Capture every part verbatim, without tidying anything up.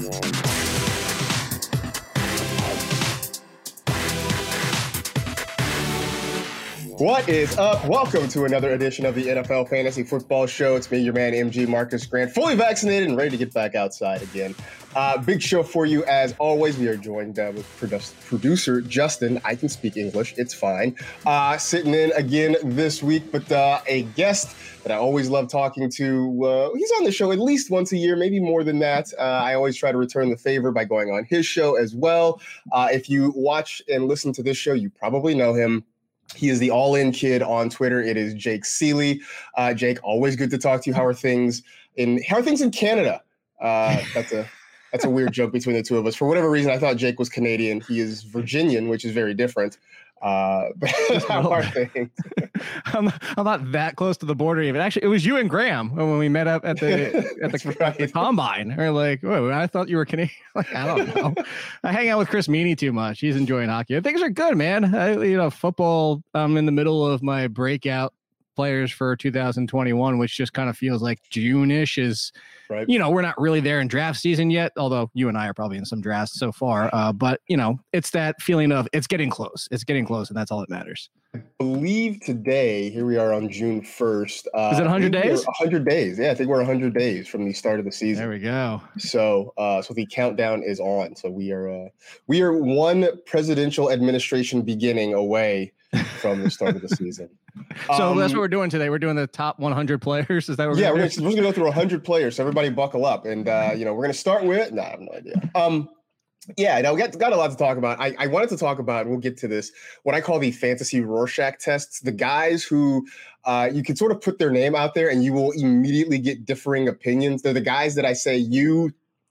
What is up? Welcome to another edition of the N F L Fantasy Football Show. It's me, your man, M G Marcus Grant, fully vaccinated and ready to get back outside again. Uh, big show for you, as always. We are joined uh, with produ- producer Justin. I can speak English. It's fine. Uh, sitting in again this week, but uh, a guest that I always love talking to. Uh, he's on the show at least once a year, maybe more than that. Uh, I always try to return the favor by going on his show as well. Uh, if you watch and listen to this show, you probably know him. He is the all-in kid on Twitter. It is Jake Seeley. Uh, Jake, always good to talk to you. How are things in How are things in Canada? Uh, that's a that's a weird joke between the two of us. For whatever reason, I thought Jake was Canadian. He is Virginian, which is very different. Uh, but how are things? I'm, I'm not that close to the border even. Actually, it was you and Graham when we met up at the at the, right. the combine. We're like, wait, I thought you were Canadian. Like, I don't know. I hang out with Chris Meany too much. He's enjoying hockey. Things are good, man. I, you know, football. I'm in the middle of my breakout players for two thousand twenty-one, which just kind of feels like June-ish is, right. You know, we're not really there in draft season yet, although you and I are probably in some drafts so far. Uh, but, you know, it's that feeling of it's getting close. It's getting close, and that's all that matters. I believe today, here we are on June first. Uh, is it one hundred days? one hundred days. Yeah, I think we're one hundred days from the start of the season. There we go. So uh, so the countdown is on. So we are uh, we are one presidential administration beginning away from the start of the season. So um, that's what we're doing today. We're doing the top one hundred players. Is that what we're yeah, doing? we're gonna, we're gonna go through one hundred players. So everybody buckle up, and uh, you know we're gonna start with. No, I have no idea. Um, yeah, no, we got got a lot to talk about. I, I wanted to talk about. We'll get to this. What I call the fantasy Rorschach tests. The guys who uh, you can sort of put their name out there, and you will immediately get differing opinions. They're the guys that I say you.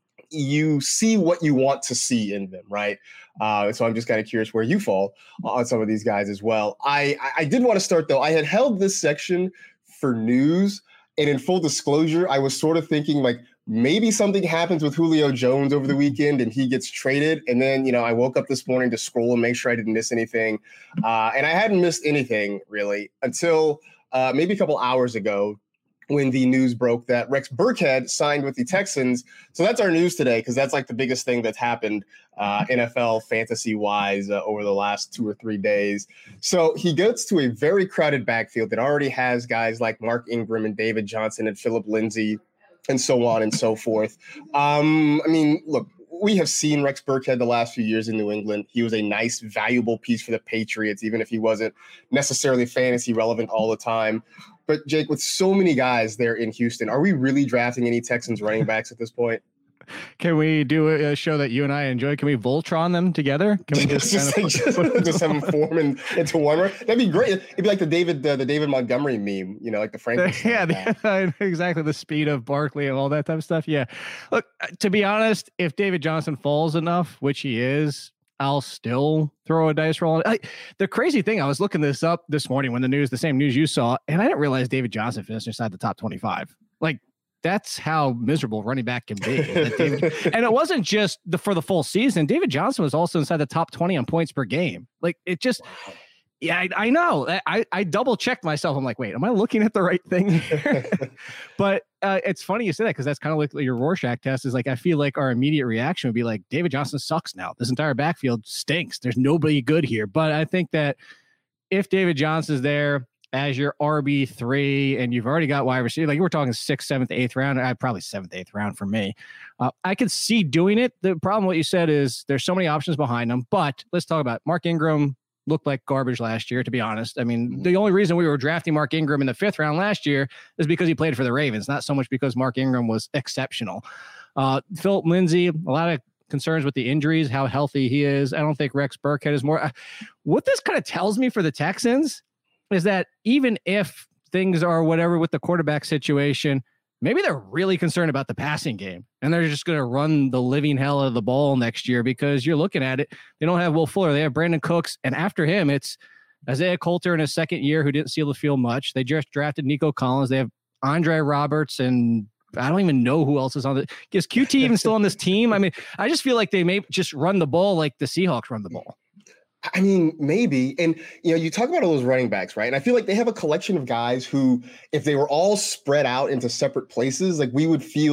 You see what you want to see in them, right? Uh, so I'm just kind of curious where you fall on some of these guys as well. I, I did want to start, though. I had held this section for news, and in full disclosure, I was sort of thinking, like, maybe something happens with Julio Jones over the weekend and he gets traded. And then, you know, I woke up this morning to scroll and make sure I didn't miss anything. Uh, and I hadn't missed anything, really, until uh, maybe a couple hours ago, when the news broke that Rex Burkhead signed with the Texans. So that's our news today, because that's like the biggest thing that's happened uh, N F L fantasy-wise uh, over the last two or three days. So he goes to a very crowded backfield that already has guys like Mark Ingram and David Johnson and Philip Lindsay and so on and so forth. Um, I mean, look, we have seen Rex Burkhead the last few years in New England. He was a nice, valuable piece for the Patriots, even if he wasn't necessarily fantasy relevant all the time. But, Jake, with so many guys there in Houston, are we really drafting any Texans running backs at this point? Can we do a show that you and I enjoy? Can we Voltron them together? Can we just, just, kind of just, put, put just have them form in, into one? That'd be great. It'd be like the David uh, the David Montgomery meme, you know, like the Frankenstein. Yeah, the, exactly. The speed of Barkley and all that type of stuff. Yeah. Look, to be honest, if David Johnson falls enough, which he is, I'll still throw a dice roll. I, the crazy thing, I was looking this up this morning when the news, the same news you saw, and I didn't realize David Johnson finished inside the top twenty-five. Like, that's how miserable running back can be. David, and it wasn't just the, for the full season. David Johnson was also inside the top twenty on points per game. Like, it just, yeah, I, I know. I, I double checked myself. I'm like, wait, am I looking at the right thing here? But uh, it's funny you say that, because that's kind of like your Rorschach test is like, I feel like our immediate reaction would be like, David Johnson sucks now. This entire backfield stinks. There's nobody good here. But I think that if David Johnson's there as your R B three and you've already got wide receiver, like you were talking sixth, seventh, eighth round, I probably seventh, eighth round for me. Uh, I could see doing it. The problem, what you said is there's so many options behind them, but let's talk about Mark Ingram. Looked like garbage last year, to be honest. I mean, mm-hmm. the only reason we were drafting Mark Ingram in the fifth round last year is because he played for the Ravens, not so much because Mark Ingram was exceptional. Uh, Philip Lindsay, a lot of concerns with the injuries, how healthy he is. I don't think Rex Burkhead is more. Uh, what this kind of tells me for the Texans is that even if things are whatever with the quarterback situation, maybe they're really concerned about the passing game and they're just going to run the living hell out of the ball next year, because you're looking at it. They don't have Will Fuller. They have Brandon Cooks. And after him, it's Isaiah Coulter in his second year, who didn't see the field much. They just drafted Nico Collins. They have Andre Roberts, and I don't even know who else is on the, is Q T even still on this team? I mean, I just feel like they may just run the ball like the Seahawks run the ball. I mean, maybe. And, you know, you talk about all those running backs, right? And I feel like they have a collection of guys who, if they were all spread out into separate places, like we would feel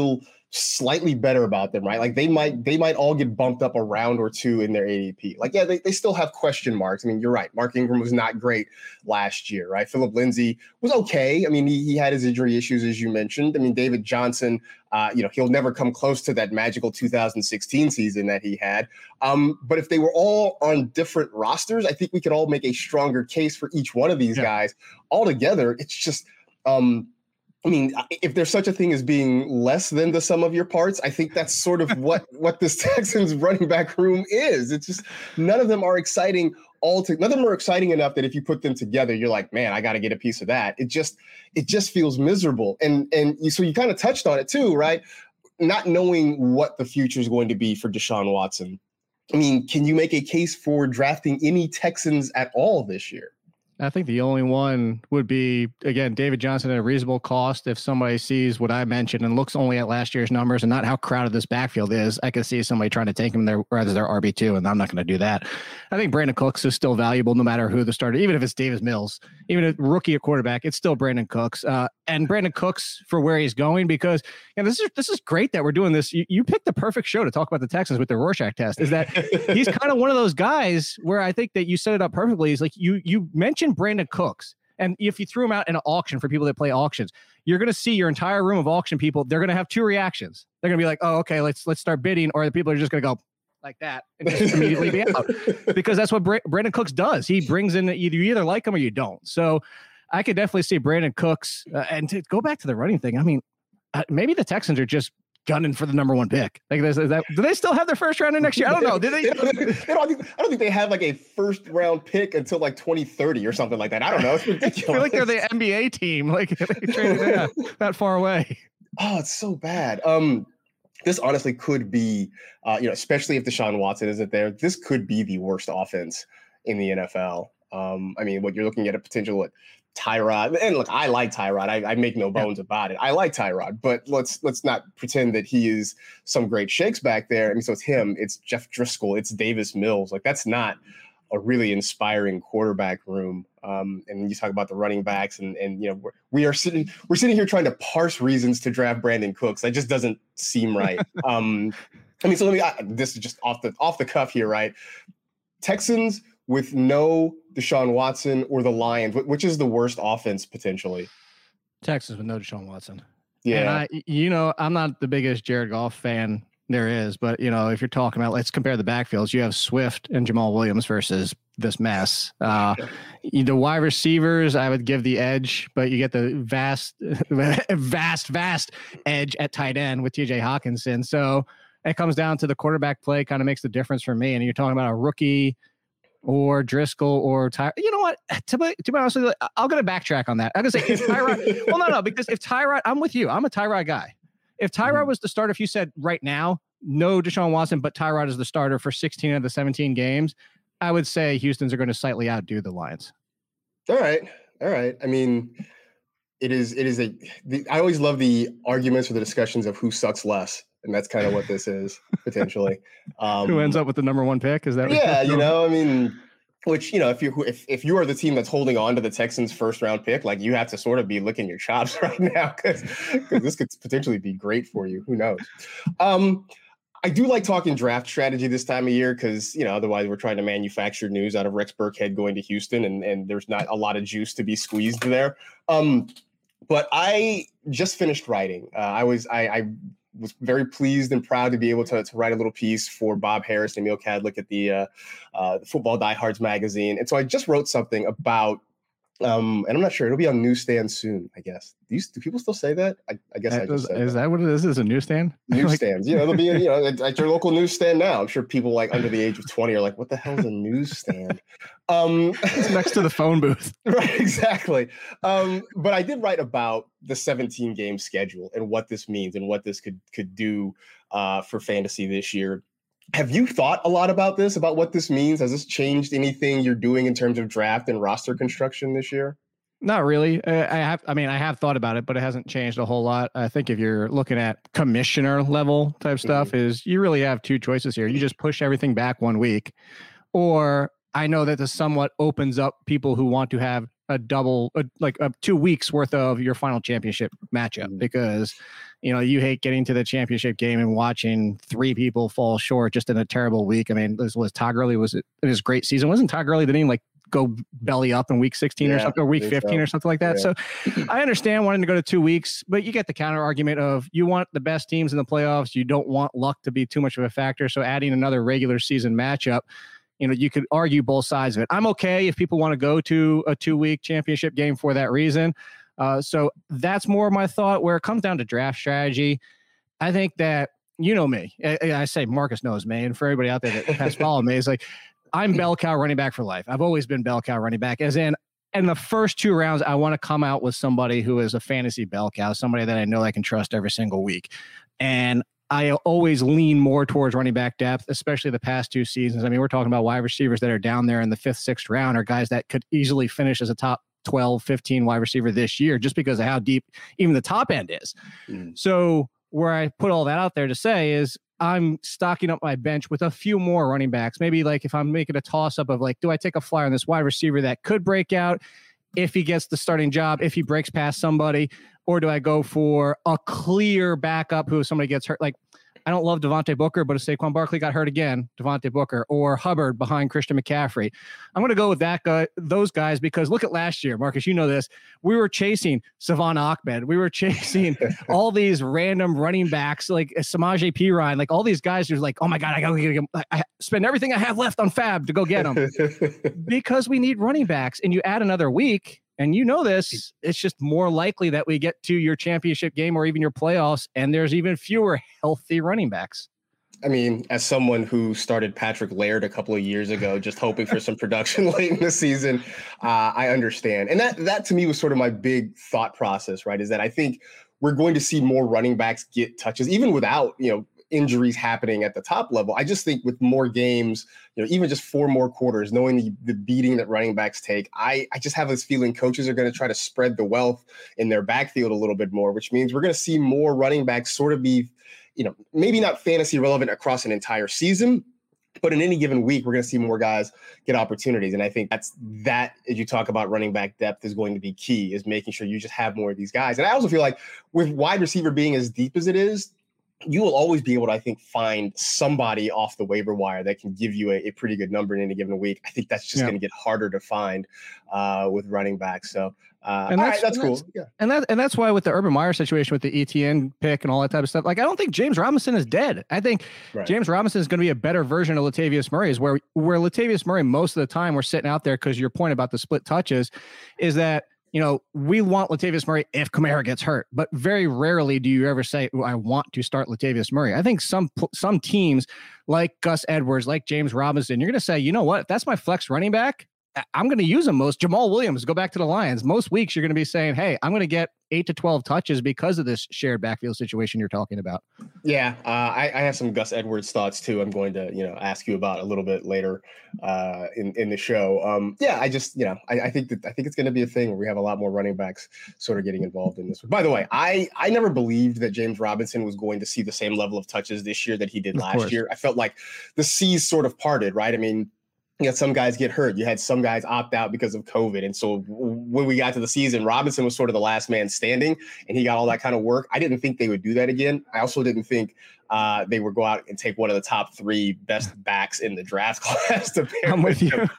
slightly better about them, right? Like they might they might all get bumped up a round or two in their A D P. Like, yeah, they, they still have question marks. I mean, you're right. Mark Ingram was not great last year, right? Philip Lindsay was okay. I mean, he, he had his injury issues, as you mentioned. I mean, David Johnson, uh, you know, he'll never come close to that magical two thousand sixteen season that he had. Um, but if they were all on different rosters, I think we could all make a stronger case for each one of these yeah. guys. Altogether, it's just um, – I mean, if there's such a thing as being less than the sum of your parts, I think that's sort of what, what this Texans running back room is. It's just none of them are exciting all to, none of them are exciting enough that if you put them together, you're like, man, I got to get a piece of that. It just it just feels miserable. And and you, so you kind of touched on it too, right? Not knowing what the future is going to be for Deshaun Watson. I mean, can you make a case for drafting any Texans at all this year? I think the only one would be, again, David Johnson at a reasonable cost. If somebody sees what I mentioned and looks only at last year's numbers and not how crowded this backfield is, I could see somebody trying to take him there as their R B two, and I'm not going to do that. I think Brandon Cooks is still valuable no matter who the starter, even if it's Davis Mills, even a rookie at quarterback, it's still Brandon Cooks. Uh, and Brandon Cooks for where he's going, because you know, this is this is great that we're doing this. You, you picked the perfect show to talk about the Texans with the Rorschach test, is that he's kind of one of those guys where I think that you set it up perfectly. Is like you you mentioned Brandon Cooks. And if you threw him out in an auction for people that play auctions, you're going to see your entire room of auction people. They're going to have two reactions. They're going to be like, oh, okay, let's let's start bidding. Or the people are just going to go like that and just immediately be out, because that's what Bra- Brandon Cooks does. He brings in either you either like him or you don't. So I could definitely see Brandon Cooks. Uh, and to go back to the running thing, I mean, uh, maybe the Texans are just gunning for the number one pick. Like, is that, do they still have their first round in next year? I don't know. Do they? they, don't, they don't, I don't think they have like a first round pick until like twenty thirty or something like that. I don't know. It's ridiculous. I feel like they're the N B A team. Like they traded that, that far away. Oh, it's so bad. Um, this honestly could be, uh, you know, especially if Deshaun Watson isn't there, this could be the worst offense in the N F L. Um, I mean, what you're looking at a potential what, Tyrod, and look, I like Tyrod. I, I make no bones yeah. about it. I like Tyrod, but let's let's not pretend that he is some great shakes back there. I mean, so it's him, it's Jeff Driscoll, it's Davis Mills. Like, that's not a really inspiring quarterback room. Um, and you talk about the running backs, and and you know we're, we are sitting we're sitting here trying to parse reasons to draft Brandon Cooks. That just doesn't seem right. um, I mean, so let me. I, this is just off the off the cuff here, right? Texans with no Deshaun Watson, or the Lions, which is the worst offense potentially? Texas with no Deshaun Watson. Yeah. And I, you know, I'm not the biggest Jared Goff fan there is, but you know, if you're talking about, let's compare the backfields. You have Swift and Jamal Williams versus this mess. Uh, the wide receivers, I would give the edge, but you get the vast, vast, vast edge at tight end with T J Hawkinson. So it comes down to the quarterback play kind of makes the difference for me. And you're talking about a rookie or Driscoll or Ty. You know what? To be, to be honest with you, I'm going to backtrack on that. I'm going to say if Tyrod. well, no, no, because if Tyrod, I'm with you. I'm a Tyrod guy. If Tyrod mm-hmm. was the starter, if you said right now, no Deshaun Watson, but Tyrod is the starter for sixteen of the seventeen games, I would say Houston's are going to slightly outdo the Lions. All right. All right. I mean, it is, it is a, the, I always love the arguments or the discussions of who sucks less. And that's kind of what this is potentially. Um, Who ends up with the number one pick? Is that? Yeah, you know, I mean, which, you know, if you if if you are the team that's holding on to the Texans' first round pick, like you have to sort of be licking your chops right now, because this could potentially be great for you. Who knows? Um, I do like talking draft strategy this time of year because, you know, otherwise we're trying to manufacture news out of Rex Burkhead going to Houston, and and there's not a lot of juice to be squeezed there. Um, but I just finished writing. Uh, I was I. I was very pleased and proud to be able to, to write a little piece for Bob Harris and Emil Kadlik at the uh, uh, Football Diehards magazine. And so I just wrote something about, um, and I'm not sure, it'll be on newsstand soon, I guess. Do, you, do people still say that? I, I guess that I just is, said is that. that what it is? Is a newsstand? Newsstands. You know, it'll be, you know, at, at your local newsstand now. I'm sure people like under the age of twenty are like, what the hell is a newsstand? Um, it's next to the phone booth. Right, exactly. Um, but I did write about the seventeen game schedule and what this means and what this could could do uh, for fantasy this year. Have you thought a lot about this, about what this means? Has this changed anything you're doing in terms of draft and roster construction this year? Not really. Uh, I have, I mean, I have thought about it, but it hasn't changed a whole lot. I think if you're looking at commissioner level type stuff, mm-hmm. is you really have two choices here. You just push everything back one week, or I know that this somewhat opens up people who want to have a double, a, like a two weeks worth of your final championship matchup, mm-hmm. because you know, you hate getting to the championship game and watching three people fall short just in a terrible week. I mean, this was Todd Gurley was it in his great season. Wasn't Todd Gurley, didn't he like go belly up in week sixteen yeah, or something, or week fifteen so. or something like that? Yeah. So I understand wanting to go to two weeks, but you get the counter argument of you want the best teams in the playoffs. You don't want luck to be too much of a factor. So adding another regular season matchup, you know, you could argue both sides of it. I'm okay if people want to go to a two week championship game for that reason. Uh, so that's more my thought. Where it comes down to draft strategy, I think that, you know me, I, I say Marcus knows me, and for everybody out there that has followed me, it's like I'm bell cow running back for life. I've always been bell cow running back, as in in the first two rounds, I want to come out with somebody who is a fantasy bell cow, somebody that I know I can trust every single week. And I always lean more towards running back depth, especially the past two seasons. I mean, we're talking about wide receivers that are down there in the fifth, sixth round, or guys that could easily finish as a top twelve, fifteen wide receiver this year, just because of how deep even the top end is. Mm. So where I put all that out there to say is I'm stocking up my bench with a few more running backs. Maybe like if I'm making a toss up of like, do I take a flyer on this wide receiver that could break out if he gets the starting job, if he breaks past somebody, or do I go for a clear backup who if somebody gets hurt? Like, I don't love Devontae Booker, but if Saquon Barkley got hurt again, Devontae Booker or Hubbard behind Christian McCaffrey, I'm going to go with that guy, those guys, because look at last year, Marcus, you know this. We were chasing Savon Ahmed. We were chasing all these random running backs like Samaje Perine, like all these guys who's like, oh my God, I got to get him. I spend everything I have left on Fab to go get them because we need running backs. And you add another week. And you know this, it's just more likely that we get to your championship game or even your playoffs, and there's even fewer healthy running backs. I mean, as someone who started Patrick Laird a couple of years ago, just hoping for some production late in the season, uh, I understand. And that, that to me was sort of my big thought process, right, is that I think we're going to see more running backs get touches, even without, you know, injuries happening at the top level. I just think with more games, you know, even just four more quarters, knowing the, the beating that running backs take, I, I just have this feeling coaches are going to try to spread the wealth in their backfield a little bit more, which means we're going to see more running backs sort of be, you know, maybe not fantasy relevant across an entire season, but in any given week, we're going to see more guys get opportunities. And I think that's that, as you talk about running back depth, is going to be key, is making sure you just have more of these guys. And I also feel like with wide receiver being as deep as it is, you will always be able to, I think, find somebody off the waiver wire that can give you a, a pretty good number in any given week. I think that's just yeah. going to get harder to find uh, with running backs. So, uh, and all that's, right, that's and cool. That's, yeah. And that and that's why with the Urban Meyer situation with the E T N pick and all that type of stuff, like I don't think James Robinson is dead. I think right. James Robinson is going to be a better version of Latavius Murray. Is where where Latavius Murray most of the time we're sitting out there, because your point about the split touches is that, you know, we want Latavius Murray if Kamara gets hurt, but very rarely do you ever say, oh, I want to start Latavius Murray. I think some some teams like Gus Edwards, like James Robinson, you're going to say, you know what, if that's my flex running back, I'm going to use him most. Jamal Williams, go back to the Lions. Most weeks you're going to be saying, hey, I'm going to get eight to twelve touches because of this shared backfield situation you're talking about. Yeah, uh, I, I have some Gus Edwards thoughts too. I'm going to, you know, ask you about a little bit later uh, in in the show. Um, yeah, I just, you know, I, I think that I think it's going to be a thing where we have a lot more running backs sort of getting involved in this. By the way, I I never believed that James Robinson was going to see the same level of touches this year that he did of last course. year. I felt like the seas sort of parted, right? I mean, you had some guys get hurt. You had some guys opt out because of COVID. And so when we got to the season, Robinson was sort of the last man standing, and he got all that kind of work. I didn't think they would do that again. I also didn't think uh, they would go out and take one of the top three best backs in the draft class to pair I'm with you. him.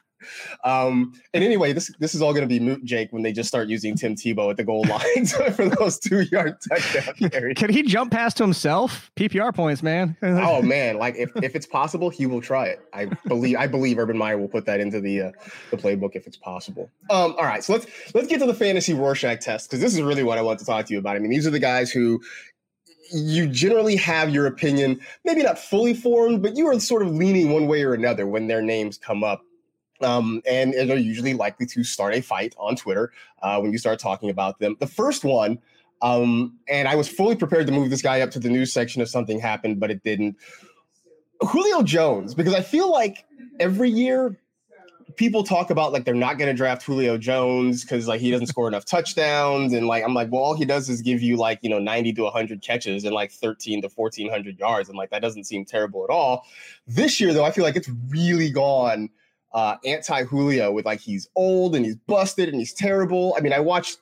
Um, and anyway, this this is all going to be moot, Jake, when they just start using Tim Tebow at the goal line for those two-yard touchdown carries. Can he jump past himself? P P R points, man. Oh man, like if, if it's possible, he will try it. I believe I believe Urban Meyer will put that into the uh, the playbook if it's possible. Um, all right, so let's let's get to the fantasy Rorschach test, because this is really what I want to talk to you about. I mean, these are the guys who you generally have your opinion, maybe not fully formed, but you are sort of leaning one way or another when their names come up. Um, and, and are usually likely to start a fight on Twitter uh, when you start talking about them. The first one, um, and I was fully prepared to move this guy up to the news section if something happened, but it didn't. Julio Jones, because I feel like every year people talk about like they're not going to draft Julio Jones because like he doesn't score enough touchdowns, and like I'm like, well, all he does is give you like, you know, ninety to one hundred catches and like thirteen to fourteen hundred yards, and like that doesn't seem terrible at all. This year, though, I feel like it's really gone Uh, anti-Julio with like he's old and he's busted and he's terrible. I mean, I watched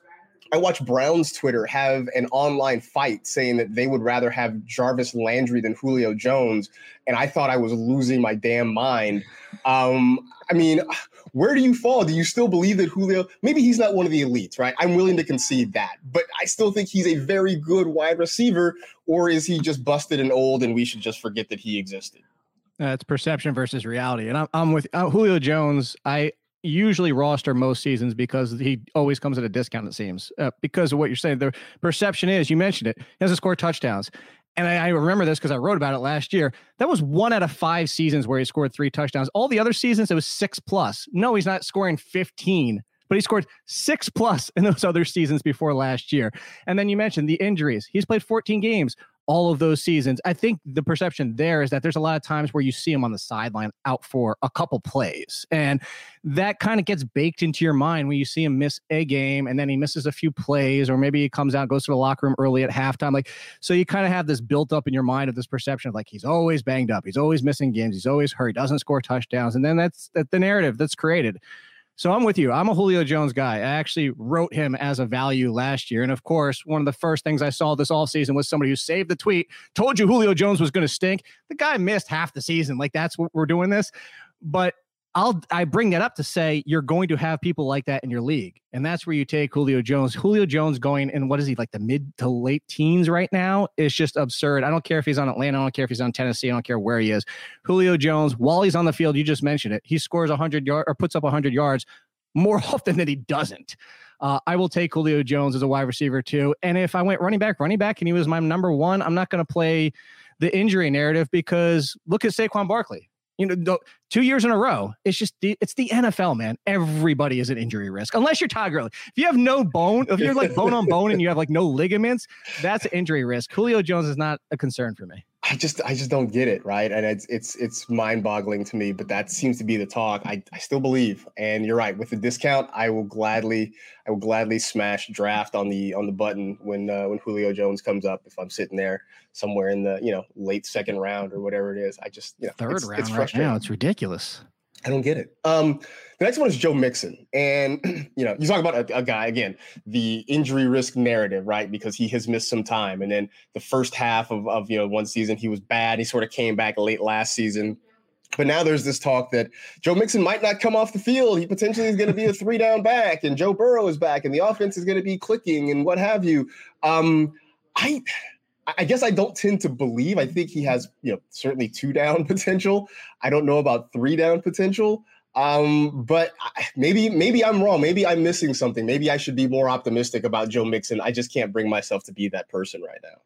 I watched Browns Twitter have an online fight saying that they would rather have Jarvis Landry than Julio Jones. And I thought I was losing my damn mind. Um, I mean, where do you fall? Do you still believe that Julio, maybe he's not one of the elites, right? I'm willing to concede that, but I still think he's a very good wide receiver, or is he just busted and old and we should just forget that he existed? Uh, it's perception versus reality. And I'm, I'm with uh, Julio Jones. I usually roster most seasons because he always comes at a discount, it seems, uh, because of what you're saying. The perception is, you mentioned it, he doesn't score touchdowns. And I, I remember this because I wrote about it last year. That was one out of five seasons where he scored three touchdowns. All the other seasons, it was six plus. No, he's not scoring fifteen, but he scored six plus in those other seasons before last year. And then you mentioned the injuries. He's played fourteen games all of those seasons. I think the perception there is that there's a lot of times where you see him on the sideline out for a couple plays. And that kind of gets baked into your mind when you see him miss a game and then he misses a few plays, or maybe he comes out and goes to the locker room early at halftime. Like, so you kind of have this built up in your mind of this perception of like, he's always banged up. He's always missing games. He's always hurt. He doesn't score touchdowns. And then that's, that's the narrative that's created. So I'm with you. I'm a Julio Jones guy. I actually wrote him as a value last year. And of course, one of the first things I saw this offseason was somebody who saved the tweet, told you Julio Jones was going to stink. The guy missed half the season. Like, that's what we're doing this. But I'll, I bring that up to say you're going to have people like that in your league. And that's where you take Julio Jones. Julio Jones going in, what is he, like the mid to late teens right now? Is just absurd. I don't care if he's on Atlanta. I don't care if he's on Tennessee. I don't care where he is. Julio Jones, while he's on the field, you just mentioned it, he scores one hundred yards or puts up one hundred yards more often than he doesn't. Uh, I will take Julio Jones as a wide receiver too. And if I went running back, running back, and he was my number one, I'm not going to play the injury narrative, because look at Saquon Barkley. You know, two years in a row. It's just the, it's the N F L, man. Everybody is at injury risk, unless you're Todd Gurley. If you have no bone, if you're like bone on bone and you have like no ligaments, that's an injury risk. Julio Jones is not a concern for me. I just, I just don't get it, right? And it's, it's, it's mind-boggling to me. But that seems to be the talk. I, I still believe, and you're right. With the discount, I will gladly, I will gladly smash draft on the on the button when uh, when Julio Jones comes up. If I'm sitting there somewhere in the you know late second round or whatever it is, I just you know, third it's, round it's right now. It's ridiculous. I don't get it. Um, the next one is Joe Mixon. And, you know, you talk about a, a guy, again, the injury risk narrative, right? Because he has missed some time. And then the first half of, of, you know, one season, he was bad. He sort of came back late last season. But now there's this talk that Joe Mixon might not come off the field. He potentially is going to be a three down back, and Joe Burrow is back, and the offense is going to be clicking and what have you. Um, I... I guess I don't tend to believe. I think he has, you know, certainly two down potential. I don't know about three down potential. Um, but I, maybe, maybe I'm wrong. Maybe I'm missing something. Maybe I should be more optimistic about Joe Mixon. I just can't bring myself to be that person right now.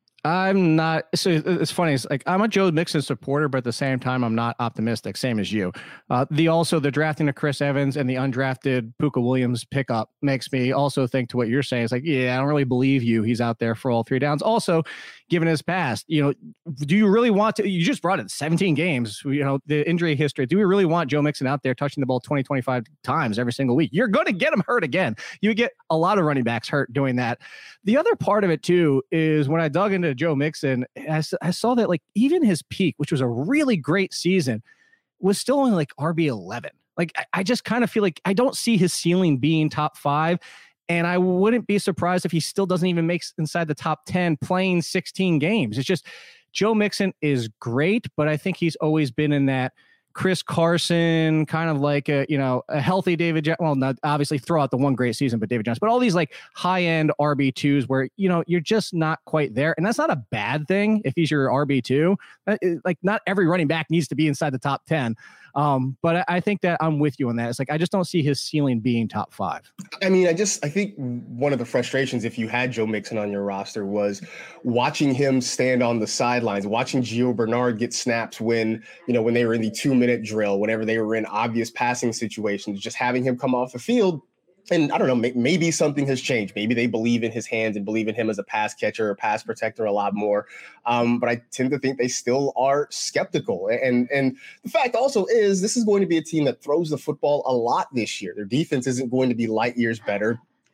I'm not. So it's funny. It's like, I'm a Joe Mixon supporter, but at the same time, I'm not optimistic. Same as you. Uh, the also the drafting of Chris Evans and the undrafted Puka Williams pickup makes me also think to what you're saying. It's like, yeah, I don't really believe you. He's out there for all three downs. Also, given his past, you know, do you really want to? You just brought it seventeen games. You know, the injury history. Do we really want Joe Mixon out there touching the ball twenty, twenty-five times every single week? You're going to get him hurt again. You get a lot of running backs hurt doing that. The other part of it too is when I dug into Joe Mixon, I, I saw that like even his peak, which was a really great season, was still only like R B eleven. Like I, I just kind of feel like I don't see his ceiling being top five. And I wouldn't be surprised if he still doesn't even make inside the top ten playing sixteen games. It's just Joe Mixon is great, but I think he's always been in that Chris Carson, kind of like a, you know, a healthy David, well, not obviously throw out the one great season, but David Johnson, but all these like high end R B twos where, you know, you're just not quite there. And that's not a bad thing if he's your R B two. Like not every running back needs to be inside the top ten. Um, but I think that I'm with you on that. It's like, I just don't see his ceiling being top five. I mean, I just, I think one of the frustrations, if you had Joe Mixon on your roster, was watching him stand on the sidelines, watching Gio Bernard get snaps when, you know, when they were in the two minute drill, whenever they were in obvious passing situations, just having him come off the field. And I don't know, maybe something has changed. Maybe they believe in his hands and believe in him as a pass catcher or pass protector a lot more. Um, but I tend to think they still are skeptical. And, and the fact also is this is going to be a team that throws the football a lot this year. Their defense isn't going to be light years better.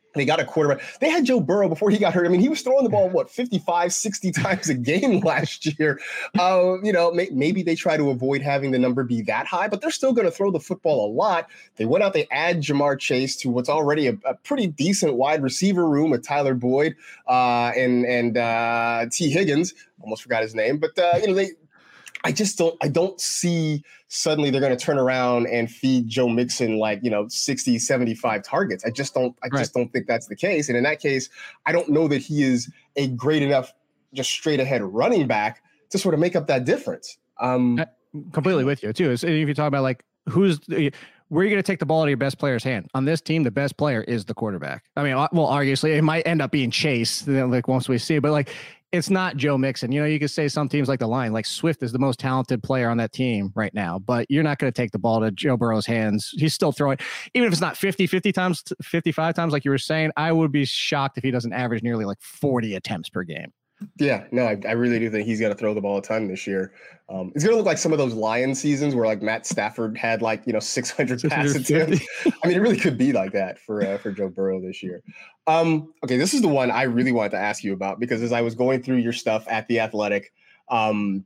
They got a quarterback. They had Joe Burrow before he got hurt. I mean, he was throwing the ball, what, fifty-five, sixty times a game last year. Uh, you know, may, maybe they try to avoid having the number be that high, but they're still going to throw the football a lot. They went out, they add Jamar Chase to what's already a, a pretty decent wide receiver room with Tyler Boyd uh, and and uh, T. Higgins. Almost forgot his name, but uh, you know, they. I just don't, I don't see suddenly they're going to turn around and feed Joe Mixon like, you know, sixty, seventy-five targets. I just don't, I right. just don't think that's the case. And in that case, I don't know that he is a great enough, just straight ahead running back to sort of make up that difference. Um, completely with you too. So if you talk about like, who's where are you going to take the ball out of your best player's hand? On this team, the best player is the quarterback. I mean, well, obviously it might end up being Chase, like once we see, but like, it's not Joe Mixon. You know, you could say some teams like the Lions, like Swift is the most talented player on that team right now, but you're not going to take the ball to Joe Burrow's hands. He's still throwing, even if it's not fifty, fifty times, fifty-five times, like you were saying, I would be shocked if he doesn't average nearly like forty attempts per game. Yeah, no, I, I really do think he's going to throw the ball a ton this year. Um, it's going to look like some of those Lion seasons where like Matt Stafford had like, you know, six hundred pass attempts. I mean, it really could be like that for uh, for Joe Burrow this year. Um, okay, this is the one I really wanted to ask you about because as I was going through your stuff at The Athletic, um,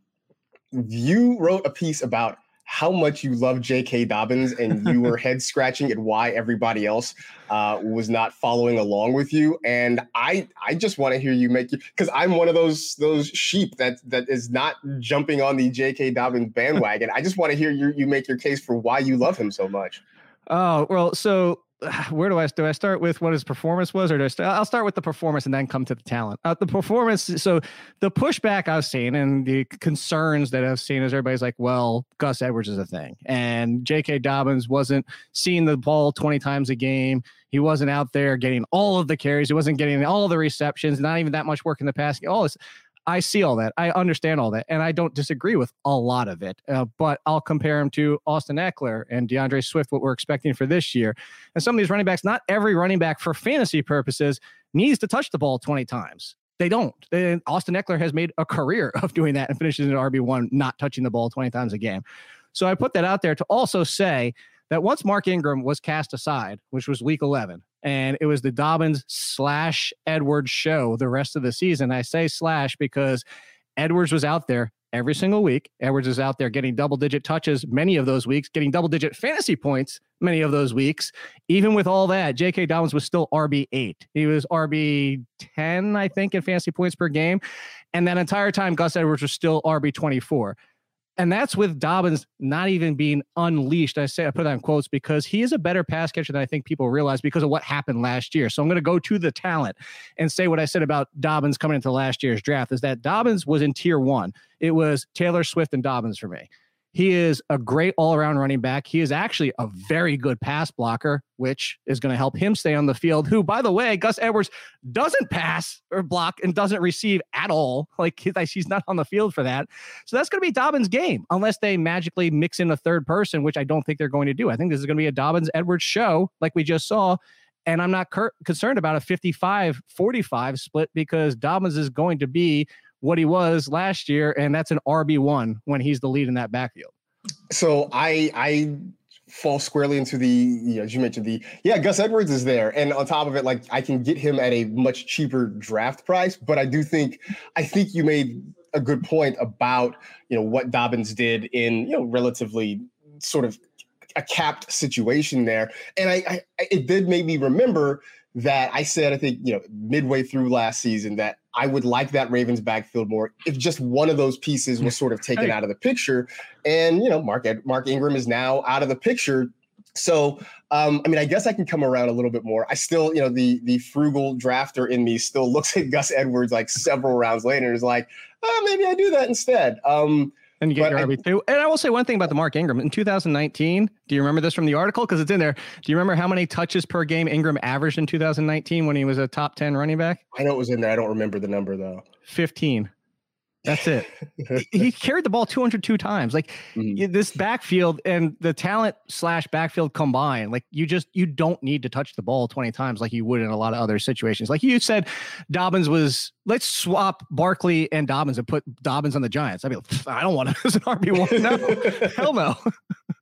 you wrote a piece about how much you love J K. Dobbins and you were head scratching at why everybody else uh, was not following along with you. And I I just want to hear you make you because I'm one of those those sheep that that is not jumping on the J K. Dobbins bandwagon. I just want to hear you you make your case for why you love him so much. Oh, well, so where do I do I start with what his performance was, or do I start? I'll start with the performance and then come to the talent. Uh, the performance. So the pushback I've seen and the concerns that I've seen is everybody's like, well, Gus Edwards is a thing, and J K. Dobbins wasn't seeing the ball twenty times a game. He wasn't out there getting all of the carries. He wasn't getting all of the receptions. Not even that much work in the passing. All this. I see all that. I understand all that. And I don't disagree with a lot of it. Uh, but I'll compare him to Austin Eckler and DeAndre Swift, what we're expecting for this year. And some of these running backs, not every running back for fantasy purposes needs to touch the ball twenty times. They don't. They, Austin Eckler has made a career of doing that and finishes in R B one, not touching the ball twenty times a game. So I put that out there to also say that once Mark Ingram was cast aside, which was week eleven, and it was the Dobbins slash Edwards show the rest of the season. I say slash because Edwards was out there every single week. Edwards is out there getting double-digit touches many of those weeks, getting double-digit fantasy points many of those weeks. Even with all that, J K. Dobbins was still R B eight. He was R B ten, I think, in fantasy points per game. And that entire time, Gus Edwards was still R B twenty-four. And that's with Dobbins not even being unleashed. I say I put that in quotes because he is a better pass catcher than I think people realize because of what happened last year. So I'm going to go to the talent and say what I said about Dobbins coming into last year's draft is that Dobbins was in tier one. It was Taylor Swift and Dobbins for me. He is a great all-around running back. He is actually a very good pass blocker, which is going to help him stay on the field, who, by the way, Gus Edwards doesn't pass or block and doesn't receive at all. Like, he's not on the field for that. So that's going to be Dobbins' game, unless they magically mix in a third person, which I don't think they're going to do. I think this is going to be a Dobbins-Edwards show like we just saw, and I'm not cur- concerned about a fifty-five forty-five split because Dobbins is going to be what he was last year, and that's an R B one when he's the lead in that backfield. So I I fall squarely into the, you know, as you mentioned, the, yeah, Gus Edwards is there. And on top of it, like I can get him at a much cheaper draft price, but I do think, I think you made a good point about, you know, what Dobbins did in, you know, relatively sort of a capped situation there. And I, I it did make me remember that I said, I think, you know, midway through last season that I would like that Ravens backfield more if just one of those pieces was sort of taken out of the picture. And, you know, Mark, Ed, Mark Ingram is now out of the picture. So, um, I mean, I guess I can come around a little bit more. I still, you know, the the frugal drafter in me still looks at Gus Edwards like several rounds later and is like, oh, maybe I do that instead. Um, And you get your R B two. And I will say one thing about the Mark Ingram. In two thousand nineteen, do you remember this from the article? Because it's in there. Do you remember how many touches per game Ingram averaged in two thousand nineteen when he was a top ten running back? I know it was in there. I don't remember the number, though. fifteen. That's it. He carried the ball two hundred two times. Like mm-hmm. this backfield and the talent slash backfield combined, like you just, you don't need to touch the ball twenty times like you would in a lot of other situations. Like you said, Dobbins was, let's swap Barkley and Dobbins and put Dobbins on the Giants. I mean, I don't want to as an R B one. No, hell no.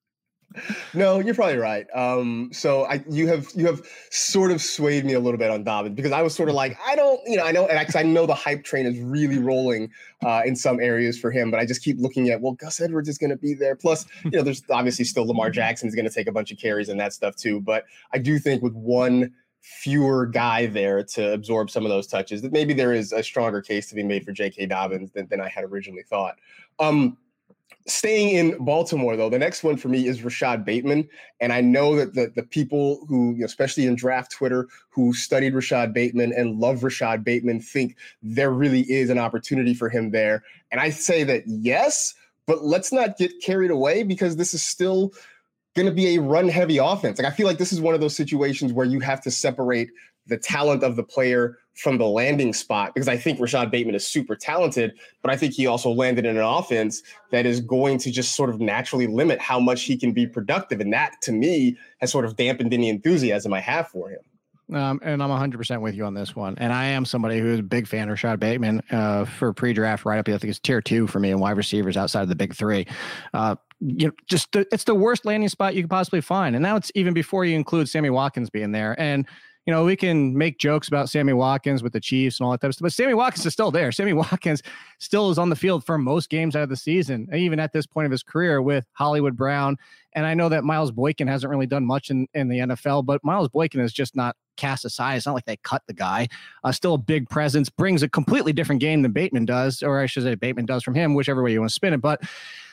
No, you're probably right. Um, so I, you have, you have sort of swayed me a little bit on Dobbins because I was sort of like, I don't, you know, I know, and I, I know the hype train is really rolling uh, in some areas for him, but I just keep looking at, well, Gus Edwards is going to be there. Plus, you know, there's obviously still Lamar Jackson is going to take a bunch of carries and that stuff too. But I do think with one fewer guy there to absorb some of those touches, that maybe there is a stronger case to be made for J K. Dobbins than, than I had originally thought. Um, Staying in Baltimore, though, the next one for me is Rashad Bateman. And I know that the, the people who, you know, especially in draft Twitter, who studied Rashad Bateman and love Rashad Bateman think there really is an opportunity for him there. And I say that yes, but let's not get carried away because this is still going to be a run-heavy offense. Like I feel like this is one of those situations where you have to separate the talent of the player from the landing spot, because I think Rashad Bateman is super talented, but I think he also landed in an offense that is going to just sort of naturally limit how much he can be productive. And that to me has sort of dampened any enthusiasm I have for him. Um, and I'm one hundred percent with you on this one. And I am somebody who is a big fan of Rashad Bateman uh, for pre-draft right up. I think it's tier two for me in wide receivers outside of the big three. Uh, you know, just the, it's the worst landing spot you could possibly find. And now it's even before you include Sammy Watkins being there. And you know, we can make jokes about Sammy Watkins with the Chiefs and all that type of stuff, but Sammy Watkins is still there. Sammy Watkins still is on the field for most games out of the season, even at this point of his career with Hollywood Brown. And I know that Miles Boykin hasn't really done much in, in the N F L, but Miles Boykin is just not cast aside. It's not like they cut the guy. Uh, still a big presence, brings a completely different game than Bateman does, or I should say Bateman does from him, whichever way you want to spin it. But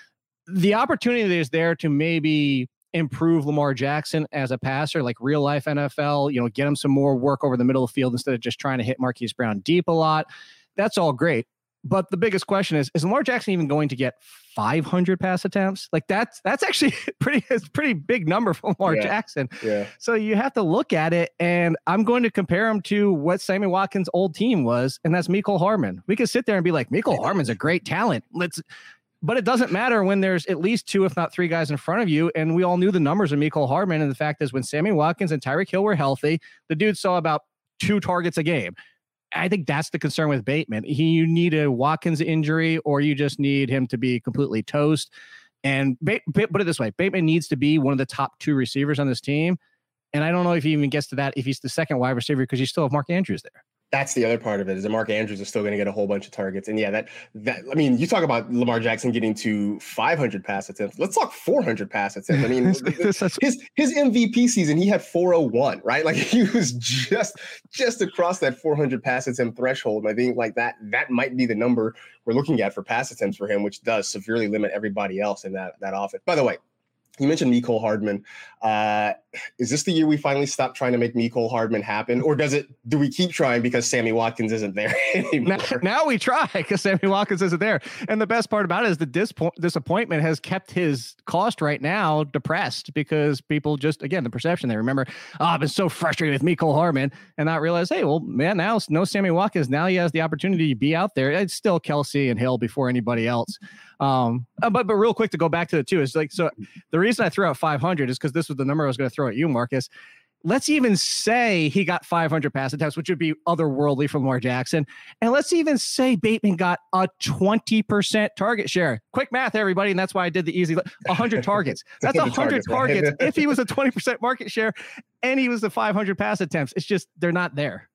the opportunity is there to maybe improve Lamar Jackson as a passer, like real life N F L, you know, get him some more work over the middle of the field instead of just trying to hit Marquise Brown deep a lot. That's all great. But the biggest question is, is Lamar Jackson even going to get five hundred pass attempts? Like that's, that's actually pretty, it's a pretty big number for Lamar yeah. Jackson. Yeah. So you have to look at it, and I'm going to compare him to what Sammy Watkins' old team was. And that's Mecole Hardman. We could sit there and be like, Mecole Hardman's a great talent. Let's, But it doesn't matter when there's at least two, if not three guys in front of you. And we all knew the numbers of Mecole Hardman. And the fact is when Sammy Watkins and Tyreek Hill were healthy, the dude saw about two targets a game. I think that's the concern with Bateman. He, you need a Watkins injury, or you just need him to be completely toast. And ba- put it this way, Bateman needs to be one of the top two receivers on this team. And I don't know if he even gets to that if he's the second wide receiver, because you still have Mark Andrews there. That's the other part of it, is that Mark Andrews is still going to get a whole bunch of targets. And yeah, that, that, I mean, you talk about Lamar Jackson getting to five hundred pass attempts. Let's talk four hundred pass attempts. I mean, his, his M V P season, he had four oh one, right? Like he was just, just across that four hundred pass attempt threshold. And I think like that, that might be the number we're looking at for pass attempts for him, which does severely limit everybody else in that, that offense. By the way, you mentioned Mecole Hardman. Uh, is this the year we finally stop trying to make Mecole Hardman happen? Or does it, do we keep trying because Sammy Watkins isn't there anymore? Now, now we try because Sammy Watkins isn't there. And the best part about it is the dispo- disappointment has kept his cost right now depressed, because people just, again, the perception they remember, oh, I've been so frustrated with Mecole Hardman, and not realize, hey, well, man, now no Sammy Watkins. Now he has the opportunity to be out there. It's still Kelsey and Hill before anybody else. Um, but, but real quick to go back to the two is like, so the reason I threw out five hundred is because this was the number I was going to throw at you, Marcus. Let's even say he got five hundred pass attempts, which would be otherworldly from Lamar Jackson. And let's even say Bateman got a twenty percent target share. Quick math, everybody. And that's why I did the easy one hundred targets. That's one hundred targets. If he was a twenty percent market share and he was the five hundred pass attempts, it's just, they're not there.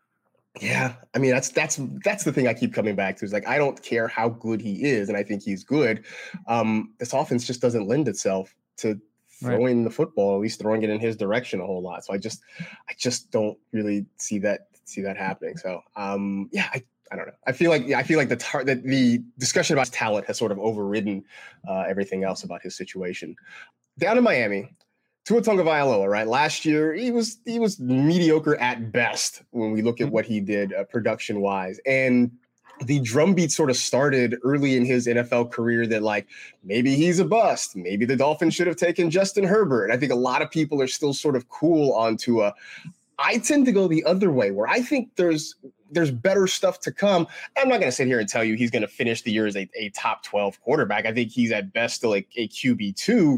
Yeah, I mean, that's that's that's the thing I keep coming back to, is like, I don't care how good he is, and I think he's good. Um, this offense just doesn't lend itself to throwing right. the football, at least throwing it in his direction a whole lot. So I just I just don't really see that see that happening. So um, yeah, I, I don't know. I feel like yeah, I feel like the tar- that the discussion about his talent has sort of overridden uh, everything else about his situation. Down in Miami, Tua Tagovailoa, right? Last year, he was he was mediocre at best when we look at what he did uh, production-wise. And the drumbeat sort of started early in his N F L career that, like, maybe he's a bust. Maybe the Dolphins should have taken Justin Herbert. And I think a lot of people are still sort of cool on Tua. I tend to go the other way, where I think there's there's better stuff to come. I'm not going to sit here and tell you he's going to finish the year as a, a top twelve quarterback. I think he's at best still a, a Q B two.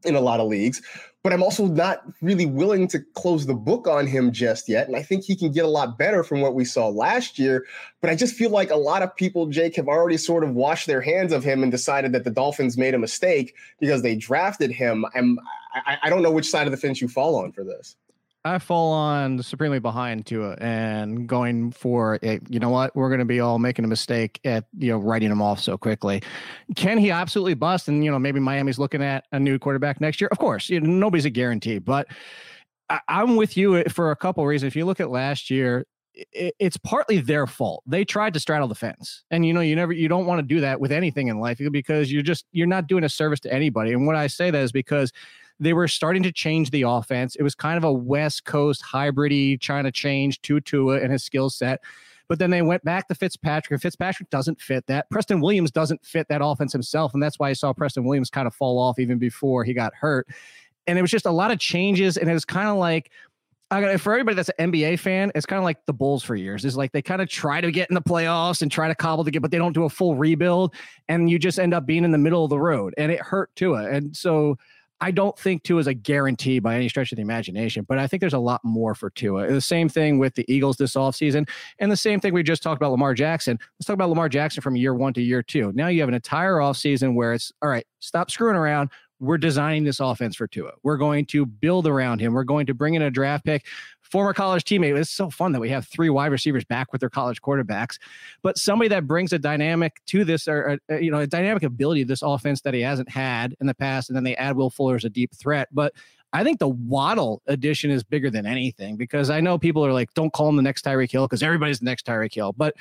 in a lot of leagues, but I'm also not really willing to close the book on him just yet. And I think he can get a lot better from what we saw last year. But I just feel like a lot of people, Jake, have already sort of washed their hands of him and decided that the Dolphins made a mistake because they drafted him. I'm, I, I don't know which side of the fence you fall on for this. I fall on supremely behind Tua and going for a, you know what, we're going to be all making a mistake at, you know, writing him off so quickly. Can he absolutely bust? And, you know, maybe Miami's looking at a new quarterback next year. Of course, you know, nobody's a guarantee, but I, I'm with you for a couple of reasons. If you look at last year, it, it's partly their fault. They tried to straddle the fence, and, you know, you never, you don't want to do that with anything in life because you're just, you're not doing a service to anybody. And what I say that is because they were starting to change the offense. It was kind of a West Coast hybrid-y, trying to change to Tua and his skill set. But then they went back to Fitzpatrick, and Fitzpatrick doesn't fit that. Preston Williams doesn't fit that offense himself, and that's why I saw Preston Williams kind of fall off even before he got hurt. And it was just a lot of changes, and it was kind of like, I got for everybody that's an N B A fan, it's kind of like the Bulls for years. It's like they kind of try to get in the playoffs and try to cobble together, but they don't do a full rebuild, and you just end up being in the middle of the road, and it hurt Tua. And so I don't think Tua is a guarantee by any stretch of the imagination, but I think there's a lot more for Tua. The same thing with the Eagles this offseason, and the same thing we just talked about Lamar Jackson. Let's talk about Lamar Jackson from year one to year two. Now you have an entire offseason where it's, all right, stop screwing around. We're designing this offense for Tua. We're going to build around him. We're going to bring in a draft pick, former college teammate. It's so fun that we have three wide receivers back with their college quarterbacks, but somebody that brings a dynamic to this, or, or you know, a dynamic ability to this offense that he hasn't had in the past. And then they add Will Fuller as a deep threat. But I think the Waddle addition is bigger than anything, because I know people are like, don't call him the next Tyreek Hill because everybody's the next Tyreek Hill. But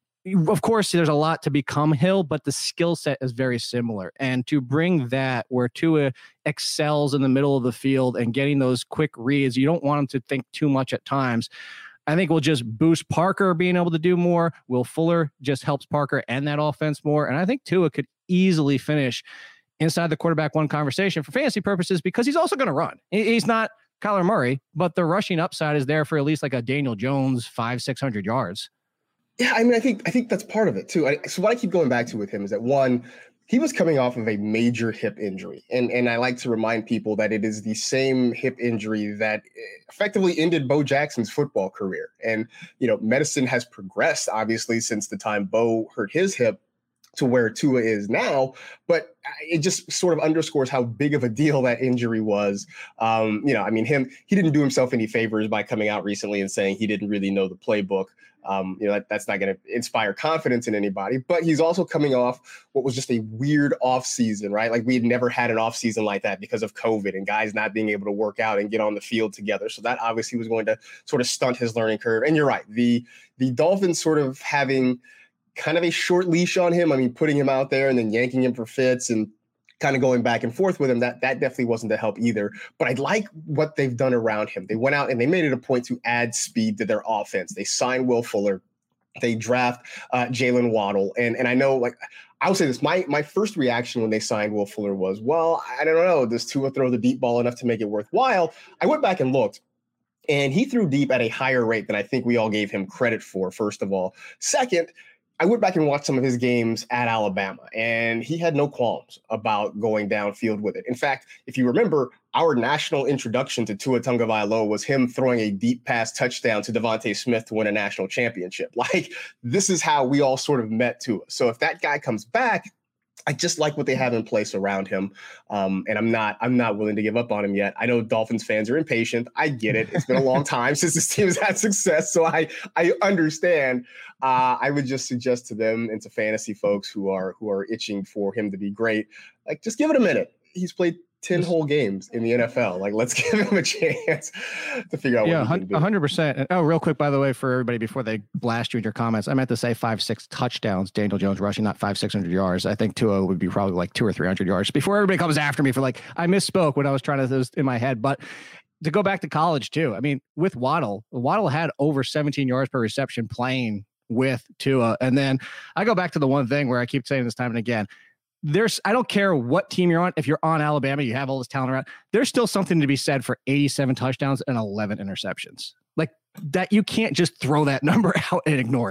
of course, there's a lot to become Hill, but the skill set is very similar. And to bring that where Tua excels in the middle of the field and getting those quick reads, you don't want him to think too much at times. I think will just boost Parker being able to do more. Will Fuller just helps Parker and that offense more. And I think Tua could easily finish inside the quarterback one conversation for fantasy purposes, because he's also going to run. He's not Kyler Murray, but the rushing upside is there for at least like a Daniel Jones, five, six hundred yards. Yeah, I mean, I think I think that's part of it too. I, so what I keep going back to with him is that, one, he was coming off of a major hip injury, and and I like to remind people that it is the same hip injury that effectively ended Bo Jackson's football career. And you know, medicine has progressed obviously since the time Bo hurt his hip to where Tua is now, but it just sort of underscores how big of a deal that injury was. Um, you know, I mean, him, he didn't do himself any favors by coming out recently and saying he didn't really know the playbook. Um, you know, that, that's not going to inspire confidence in anybody, but he's also coming off what was just a weird off season, right? Like we had never had an off season like that because of COVID and guys not being able to work out and get on the field together. So that obviously was going to sort of stunt his learning curve. And you're right. The, the Dolphins sort of having kind of a short leash on him. I mean, putting him out there and then yanking him for fits and kind of going back and forth with him, that that definitely wasn't to help either. But I like what they've done around him. They went out and they made it a point to add speed to their offense. They signed Will Fuller. They draft uh, Jalen Waddle. And and I know, like, I will say this, my my first reaction when they signed Will Fuller was, well, I don't know, does Tua throw the deep ball enough to make it worthwhile? I went back and looked, and he threw deep at a higher rate than I think we all gave him credit for, first of all. Second, I went back and watched some of his games at Alabama, and he had no qualms about going downfield with it. In fact, if you remember, our national introduction to Tua Tagovailoa was him throwing a deep pass touchdown to Devontae Smith to win a national championship. Like, this is how we all sort of met Tua. So if that guy comes back, I just like what they have in place around him. Um, and I'm not, I'm not willing to give up on him yet. I know Dolphins fans are impatient. I get it. It's been a long time since this team has had success. So I, I understand. Uh, I would just suggest to them and to fantasy folks who are, who are itching for him to be great, like, just give it a minute. He's played ten whole games in the N F L. Like, let's give him a chance to figure out what yeah, he can do. one hundred percent. Oh, real quick, by the way, for everybody, before they blast you in your comments, I meant to say five, six touchdowns, Daniel Jones rushing, not five, six hundred yards. I think Tua would be probably like two or three hundred yards before everybody comes after me for like, I misspoke when I was trying to, this in my head. But to go back to college too, I mean, with Waddle, Waddle had over seventeen yards per reception playing with Tua. And then I go back to the one thing where I keep saying this time and again, there's, I don't care what team you're on. If you're on Alabama, you have all this talent around. There's still something to be said for eighty-seven touchdowns and eleven interceptions. Like that, you can't just throw that number out and ignore it.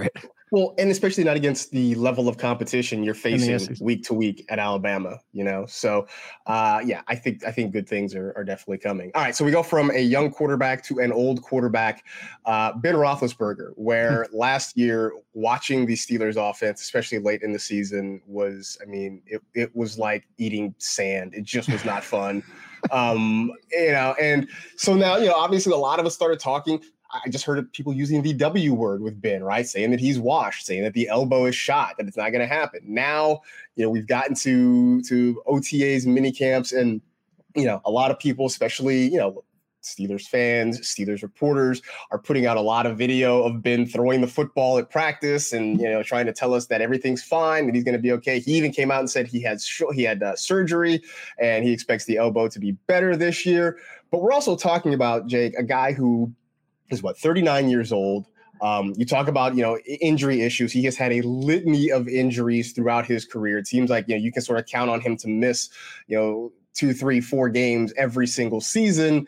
Well, and especially not against the level of competition you're facing week to week at Alabama, you know? So, uh, yeah, I think I think good things are, are definitely coming. All right, so we go from a young quarterback to an old quarterback, uh, Ben Roethlisberger, where last year watching the Steelers offense, especially late in the season, was, I mean, it, it was like eating sand. It just was not fun. um, you know, and so now, you know, obviously a lot of us started talking. I just heard people using the W word with Ben, right? Saying that he's washed, saying that the elbow is shot, that it's not going to happen. Now, you know, we've gotten to to O T As, mini camps, and, you know, a lot of people, especially, you know, Steelers fans, Steelers reporters, are putting out a lot of video of Ben throwing the football at practice and, you know, trying to tell us that everything's fine, that he's going to be okay. He even came out and said he had sh- he had uh, surgery and he expects the elbow to be better this year. But we're also talking about, Jake, a guy who is what, thirty-nine years old. Um, you talk about, you know, injury issues. He has had a litany of injuries throughout his career. It seems like, you know, you can sort of count on him to miss, you know, two, three, four games every single season.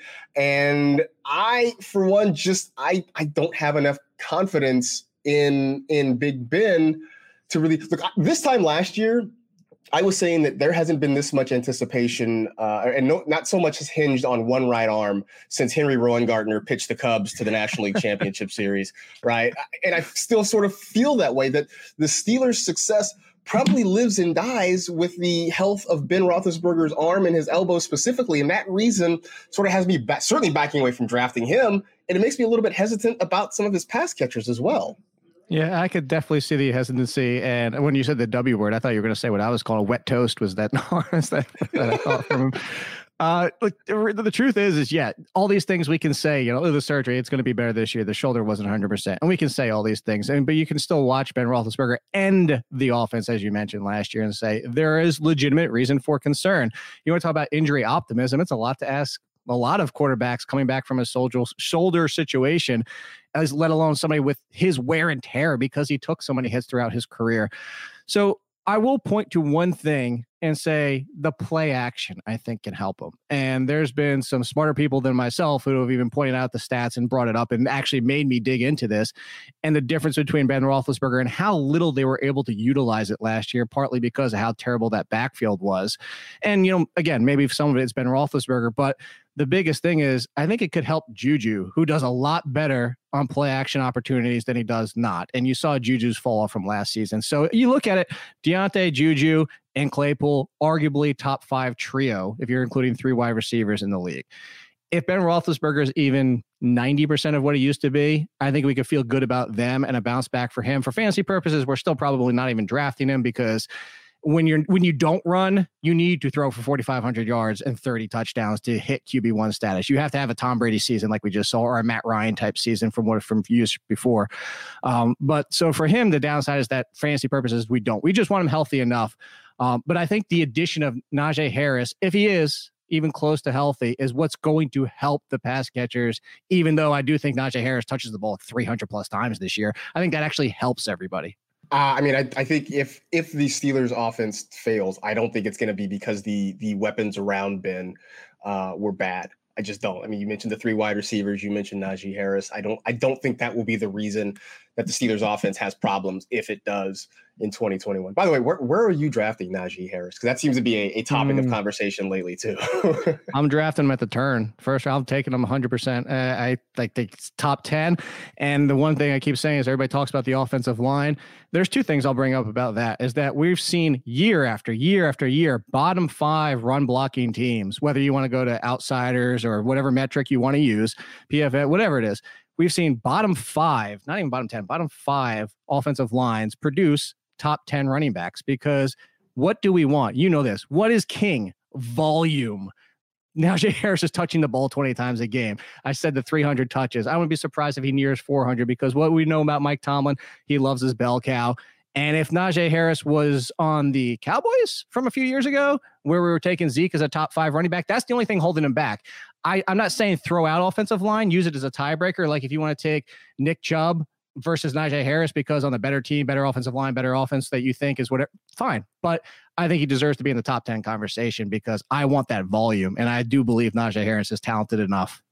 And I, for one, just, I, I don't have enough confidence in, in Big Ben to really look. This time last year, I was saying that there hasn't been this much anticipation, uh, and no, not so much has hinged on one right arm since Henry Rowengartner pitched the Cubs to the National League Championship Series, right? And I still sort of feel that way, that the Steelers' success probably lives and dies with the health of Ben Roethlisberger's arm and his elbow specifically, and that reason sort of has me back, certainly backing away from drafting him, and it makes me a little bit hesitant about some of his pass catchers as well. Yeah, I could definitely see the hesitancy. And when you said the W word, I thought you were going to say what I was calling a wet toast. Was that that, that I thought from him? Uh, look, the, the truth is, is yeah, all these things we can say, you know, oh, the surgery, it's going to be better this year. The shoulder wasn't one hundred percent. And we can say all these things. And but you can still watch Ben Roethlisberger and the offense, as you mentioned last year, and say there is legitimate reason for concern. You want to talk about injury optimism? It's a lot to ask a lot of quarterbacks coming back from a soldier, shoulder situation, as let alone somebody with his wear and tear because he took so many hits throughout his career. So I will point to one thing and say the play action, I think, can help him. And there's been some smarter people than myself who have even pointed out the stats and brought it up and actually made me dig into this and the difference between Ben Roethlisberger and how little they were able to utilize it last year, partly because of how terrible that backfield was. And, you know, again, maybe some of it's Ben Roethlisberger, but the biggest thing is I think it could help Juju, who does a lot better on play action opportunities than he does not. And you saw Juju's fall off from last season. So you look at it, Deontay, Juju, and Claypool, arguably top five trio, if you're including three wide receivers in the league. If Ben Roethlisberger is even ninety percent of what he used to be, I think we could feel good about them and a bounce back for him. For fantasy purposes, we're still probably not even drafting him because when you're when you don't run, you need to throw for forty-five hundred yards and thirty touchdowns to hit Q B one status. You have to have a Tom Brady season like we just saw, or a Matt Ryan type season from what from years before. Um, but so for him, the downside is that fantasy purposes, we don't. We just want him healthy enough. Um, but I think the addition of Najee Harris, if he is even close to healthy, is what's going to help the pass catchers, even though I do think Najee Harris touches the ball three hundred plus times this year. I think that actually helps everybody. Uh, I mean, I, I think if if the Steelers offense fails, I don't think it's going to be because the the weapons around Ben uh, were bad. I just don't. I mean, you mentioned the three wide receivers. You mentioned Najee Harris. I don't. I don't think that will be the reason that the Steelers offense has problems if it does in twenty twenty-one. By the way, where where are you drafting Najee Harris? Because that seems to be a, a topic mm. of conversation lately too. I'm drafting him at the turn. First round, I'm taking him one hundred percent. Uh, I like the top ten. And the one thing I keep saying is everybody talks about the offensive line. There's two things I'll bring up about that is that we've seen year after year after year, bottom five run blocking teams, whether you want to go to Outsiders or whatever metric you want to use, P F F, whatever it is. We've seen bottom five, not even bottom ten, bottom five offensive lines produce top ten running backs because what do we want? You know this. What is king? Volume. Najee Harris is touching the ball twenty times a game. I said the three hundred touches. I wouldn't be surprised if he nears four hundred because what we know about Mike Tomlin, he loves his bell cow. And if Najee Harris was on the Cowboys from a few years ago, where we were taking Zeke as a top five running back, that's the only thing holding him back. I, I'm not saying throw out offensive line, use it as a tiebreaker. Like if you want to take Nick Chubb versus Najee Harris because on the better team, better offensive line, better offense that you think is whatever, fine. But I think he deserves to be in the top ten conversation because I want that volume. And I do believe Najee Harris is talented enough.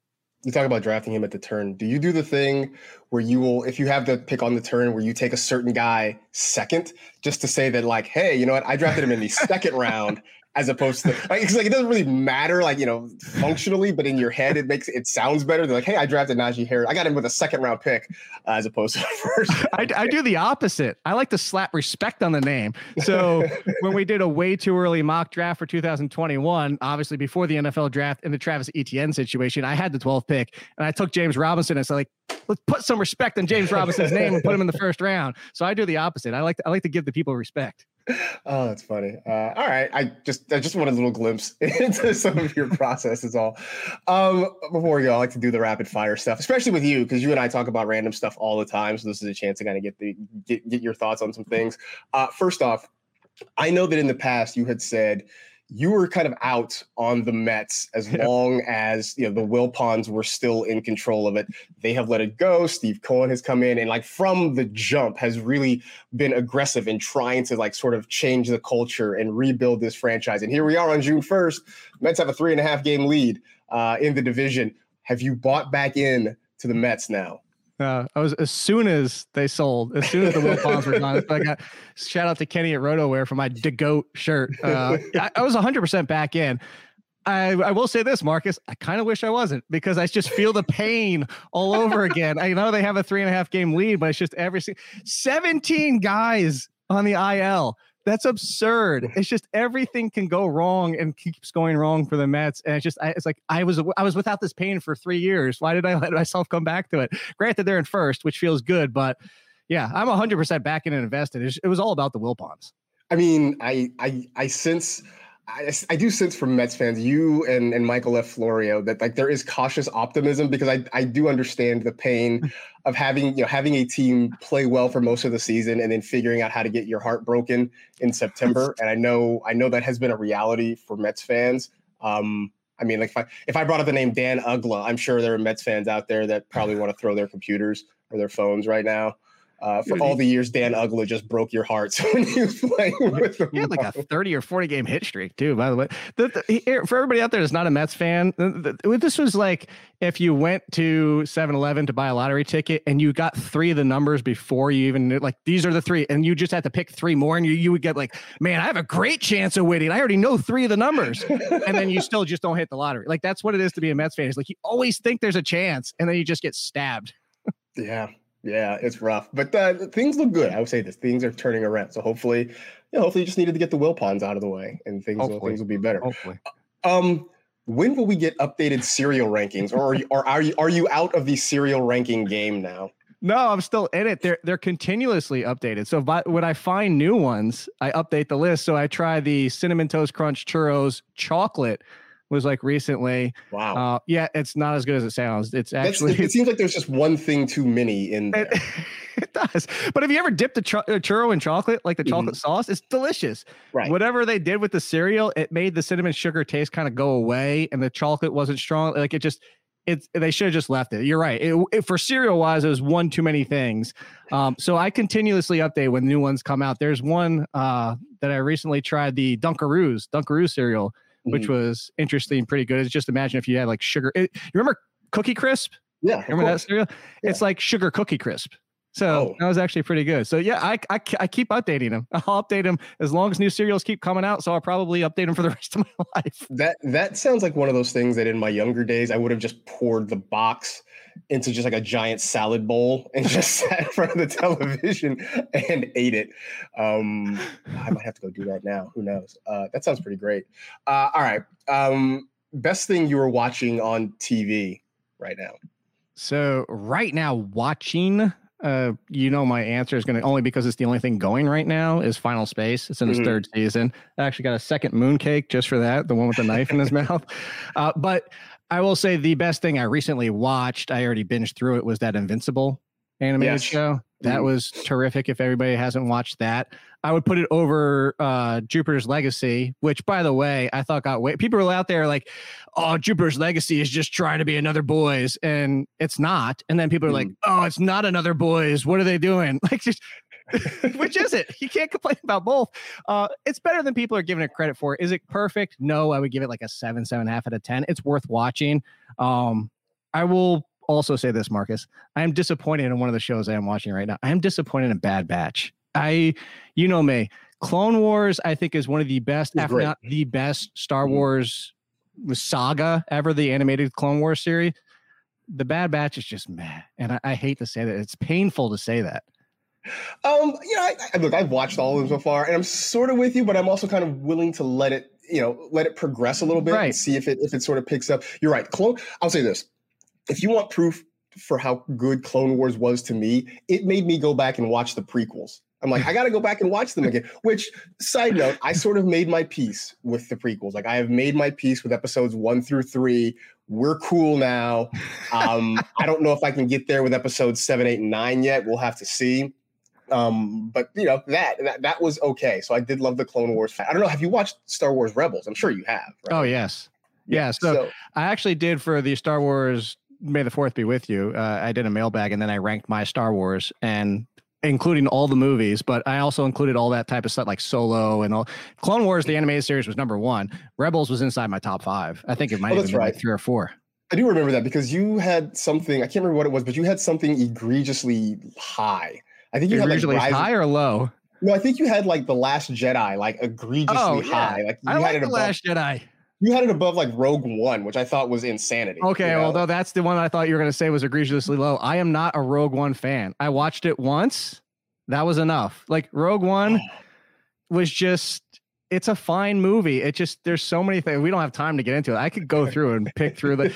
You talk about drafting him at the turn. Do you do the thing where you will, if you have the pick on the turn, where you take a certain guy second, just to say that, like, hey, you know what, I drafted him in the second round, as opposed to, like, because like it doesn't really matter, like, you know, functionally, but in your head it makes it sounds better. They're like, hey, I drafted Najee Harris. I got him with a second round pick, uh, as opposed to the first. I, I do the opposite. I like to slap respect on the name. So when we did a way too early mock draft for two thousand twenty-one, obviously before the N F L draft in the Travis Etienne situation, I had the twelfth pick and I took James Robinson and said, like, let's put some respect on James Robinson's name and put him in the first round. So I do the opposite. I like to, I like to give the people respect. Oh, that's funny. Uh, all right. I just I just wanted a little glimpse into some of your process is all. Um, before we go, I like to do the rapid fire stuff, especially with you, because you and I talk about random stuff all the time. So this is a chance to kind of get the get, get your thoughts on some things. Uh, first off, I know that in the past you had said you were kind of out on the Mets as yeah. long as, you know, the Wilpons were still in control of it. They have let it go. Steve Cohen has come in and, like, from the jump has really been aggressive in trying to, like, sort of change the culture and rebuild this franchise. And here we are on June first. Mets have a three and a half game lead uh, in the division. Have you bought back in to the Mets now? Uh, I was as soon as they sold, as soon as the Wilpons were gone. I got shout out to Kenny at RotoWare for my DeGoat shirt. Uh, I, I was one hundred percent back in. I, I will say this, Marcus. I kind of wish I wasn't, because I just feel the pain all over again. I know they have a three and a half game lead, but it's just every seventeen guys on the I L. That's absurd. It's just everything can go wrong and keeps going wrong for the Mets. And it's just, I, it's like, I was, I was without this pain for three years. Why did I let myself come back to it? Granted, they're in first, which feels good, but yeah, I'm one hundred percent back in and invested. It was all about the Wilpons. I mean, I, I, I sense, I, I do sense from Mets fans, you and, and Michael F. Florio, that, like, there is cautious optimism, because I, I do understand the pain of having, you know, having a team play well for most of the season and then figuring out how to get your heart broken in September. And I know, I know that has been a reality for Mets fans. Um, I mean, like, if I, if I brought up the name Dan Uggla, I'm sure there are Mets fans out there that probably want to throw their computers or their phones right now. Uh, for all the years Dan Uggla just broke your hearts when he was playing with them. He had like a thirty or forty game hit streak too, by the way. The, the, for everybody out there that's not a Mets fan, the, the, this was like if you went to seven eleven to buy a lottery ticket and you got three of the numbers before you even knew, like, these are the three, and you just had to pick three more, and you, you would get like, man, I have a great chance of winning. I already know three of the numbers. And then you still just don't hit the lottery. Like, that's what it is to be a Mets fan. It's like you always think there's a chance, and then you just get stabbed. Yeah. Yeah, it's rough, but uh, things look good. I would say this: things are turning around. So hopefully, you know, hopefully, you just needed to get the Wilpons out of the way, and things will, things will be better. Hopefully. Um, when will we get updated serial rankings, or are you, or are you are you out of the serial ranking game now? No, I'm still in it. They're they're continuously updated. So by, when I find new ones, I update the list. So I try the Cinnamon Toast Crunch Churros chocolate. Was like recently. Wow. Uh, yeah, it's not as good as it sounds. It's actually. That's, it seems like there's just one thing too many in there. It, it does. But have you ever dipped a, ch- a churro in chocolate, like the chocolate mm-hmm. sauce? It's delicious. Right. Whatever they did with the cereal, it made the cinnamon sugar taste kind of go away, and the chocolate wasn't strong. Like, it just, it's. They should have just left it. You're right. It, it, for cereal wise, it was one too many things. Um, so I continuously update when new ones come out. There's one uh, that I recently tried, the Dunkaroos, Dunkaroo cereal, which mm-hmm. was interesting, pretty good. It's just imagine if you had like sugar. It, you remember Cookie Crisp? Yeah. Remember that cereal? Yeah. It's like sugar Cookie Crisp. So oh. that was actually pretty good. So yeah, I, I, I keep updating them. I'll update them as long as new cereals keep coming out. So I'll probably update them for the rest of my life. That, that sounds like one of those things that in my younger days, I would have just poured the box into just like a giant salad bowl and just sat in front of the television and ate it. Um, I might have to go do that now. Who knows? Uh, that sounds pretty great. Uh, all right. Um, best thing you were watching on T V right now? So right now watching, uh, you know, my answer is going to, only because it's the only thing going right now, is Final Space. It's in its mm-hmm. third season. I actually got a second mooncake just for that. The one with the knife in his mouth. Uh, but I will say the best thing I recently watched, I already binged through it, was that Invincible animated yes. show. That mm. was terrific. If everybody hasn't watched that, I would put it over uh, Jupiter's Legacy, which, by the way, I thought got way. People were out there like, oh, Jupiter's Legacy is just trying to be another Boys, and it's not. And then people are mm. like, oh, it's not another Boys. What are they doing? Like, just which is it? You can't complain about both. Uh, it's better than people are giving it credit for. Is it perfect? No, I would give it like a seven, seven and a half out of ten. It's worth watching. Um, I will also say this, Marcus. I am disappointed in one of the shows I am watching right now. I am disappointed in Bad Batch. I, you know me, Clone Wars, I think, is one of the best, if not the best, Star mm-hmm. Wars saga ever, the animated Clone Wars series. The Bad Batch is just meh. And I, I hate to say that. It's painful to say that. Um, you know, I, I, look, I've watched all of them so far, and I'm sort of with you, but I'm also kind of willing to let it, you know, let it progress a little bit right. and see if it if it sort of picks up. You're right. Clone. I'll say this: if you want proof for how good Clone Wars was to me, it made me go back and watch the prequels. I'm like, I got to go back and watch them again. Which, side note, I sort of made my peace with the prequels. Like, I have made my peace with episodes one through three. We're cool now. Um, I don't know if I can get there with episodes seven, eight, and nine yet. We'll have to see. Um, but you know, that, that that was okay. So I did love the Clone Wars. I don't know. Have you watched Star Wars Rebels? I'm sure you have. Right? Oh yes, yeah. yeah so, so I actually did for the Star Wars. May the fourth be with you. Uh, I did a mailbag and then I ranked my Star Wars and including all the movies, but I also included all that type of stuff like Solo and all. Clone Wars, the animated series, was number one. Rebels was inside my top five. I think it might oh, have been right. like three or four. I do remember that because you had something. I can't remember what it was, but you had something egregiously high. I think you egregiously had like high or low. No, I think you had like The Last Jedi, like egregiously oh, yeah. high. Like you I had like it The above, Last Jedi. You had it above like Rogue One, which I thought was insanity. Okay, you know? although that's the one I thought you were going to say was egregiously low. I am not a Rogue One fan. I watched it once. That was enough. Like Rogue One was just, it's a fine movie. It just, there's so many things. We don't have time to get into it. I could go through and pick through the,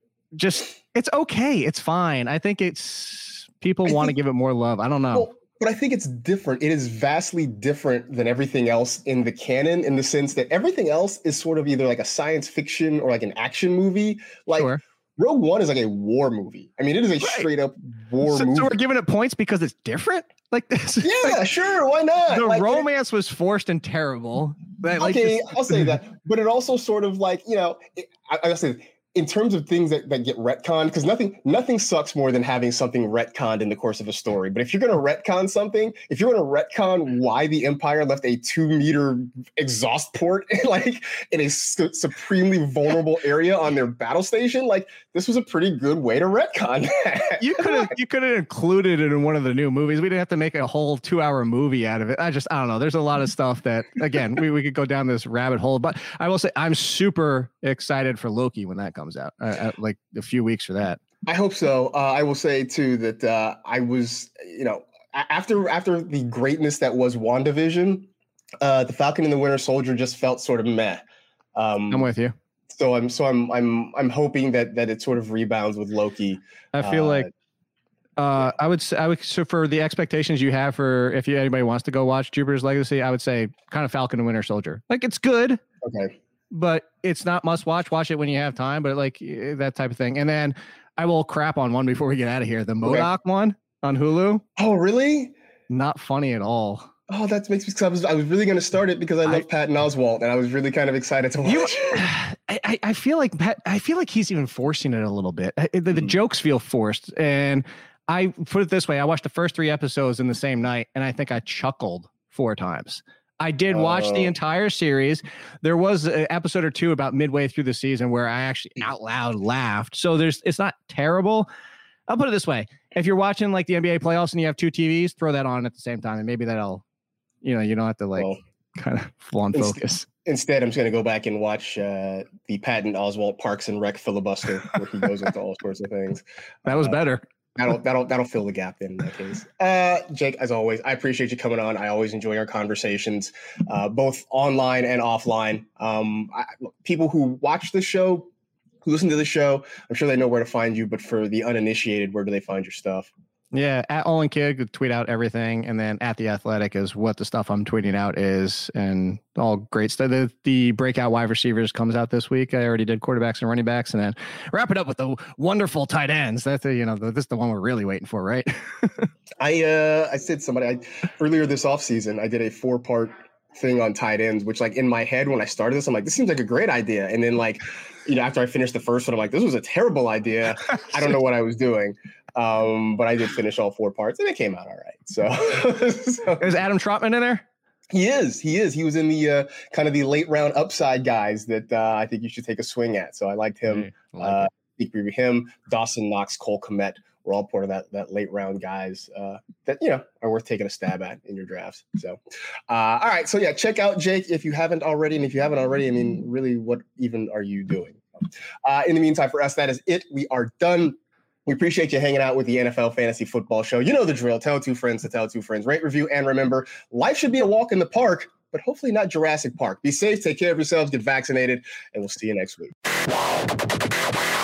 just, it's okay. It's fine. I think it's, people want to give it more love. I don't know. Well, but I think it's different. It is vastly different than everything else in the canon in the sense that everything else is sort of either like a science fiction or like an action movie. Like sure. Rogue One is like a war movie. I mean, it is a right. straight up war so, movie. So we're giving it points because it's different? Like this? Yeah, like, sure. Why not? The like, romance it, was forced and terrible. Like, okay, just, I'll say that. But it also sort of like, you know, it, I, I'll say in terms of things that, that get retconned, because nothing nothing sucks more than having something retconned in the course of a story. But if you're going to retcon something, if you're going to retcon why the Empire left a two meter exhaust port like in a su- supremely vulnerable area on their battle station, like this was a pretty good way to retcon that. You could have you could have included it in one of the new movies. We didn't have to make a whole two hour movie out of it. I just I don't know. There's a lot of stuff that again we, we could go down this rabbit hole. But I will say I'm super excited for Loki when that comes. comes out uh, like a few weeks for that. I hope so. Uh, I will say too that uh, I was, you know, after after the greatness that was WandaVision, uh, the Falcon and the Winter Soldier just felt sort of meh. Um, I'm with you. So I'm so I'm I'm I'm hoping that that it sort of rebounds with Loki. I feel uh, like uh, I would say I would so for the expectations you have for if you anybody wants to go watch Jupiter's Legacy, I would say kind of Falcon and Winter Soldier. Like it's good. Okay. But it's not must watch. Watch it when you have time, but like that type of thing. And then I will crap on one before we get out of here. The MODOK okay. one on Hulu. Oh, really? Not funny at all. Oh, that makes me. I was, I was really going to start it because I love I, Patton Oswalt, and I was really kind of excited to watch. You, I, I feel like Pat, I feel like he's even forcing it a little bit. The, the mm-hmm. jokes feel forced, and I put it this way: I watched the first three episodes in the same night, and I think I chuckled four times. I did watch uh, the entire series. There was an episode or two about midway through the season where I actually out loud laughed. So there's, it's not terrible. I'll put it this way. If you're watching like the N B A playoffs and you have two T Vs, throw that on at the same time. And maybe that'll, you know, you don't have to like well, kind of full on focus. Instead, I'm just going to go back and watch uh, the Patton Oswalt Parks and Rec filibuster where he goes into all sorts of things. That was uh, better. That'll that'll that'll fill the gap in that case. Uh, Jake, as always, I appreciate you coming on. I always enjoy our conversations, uh, both online and offline. Um, I, people who watch the show, who listen to the show, I'm sure they know where to find you. But for the uninitiated, where do they find your stuff? Yeah, at Olin Kid, tweet out everything, and then at The Athletic is what the stuff I'm tweeting out is, and all great stuff. The, the breakout wide receivers comes out this week. I already did quarterbacks and running backs, and then wrap it up with the wonderful tight ends. That's the, you know, the, this is the one we're really waiting for, right? I uh, I said somebody I, earlier this offseason, I did a four part thing on tight ends, which like in my head when I started this, I'm like, this seems like a great idea, and then like, you know, after I finished the first one, I'm like, this was a terrible idea. I don't know what I was doing. Um, but I did finish all four parts and it came out all right. So, so is Adam Trotman in there? He is. He is. He was in the uh, kind of the late round upside guys that uh, I think you should take a swing at. So I liked him. I like uh, Sneak preview him, Dawson Knox, Cole Kmet. We're all part of that that late round guys uh, that, you know, are worth taking a stab at in your drafts. So, uh, all right. So, yeah, check out Jake if you haven't already. And if you haven't already, I mean, really, what even are you doing? Uh, in the meantime, for us, that is it. We are done. We appreciate you hanging out with the N F L Fantasy Football Show. You know the drill. Tell two friends to tell two friends. Rate, review, and remember, life should be a walk in the park, but hopefully not Jurassic Park. Be safe, take care of yourselves, get vaccinated, and we'll see you next week.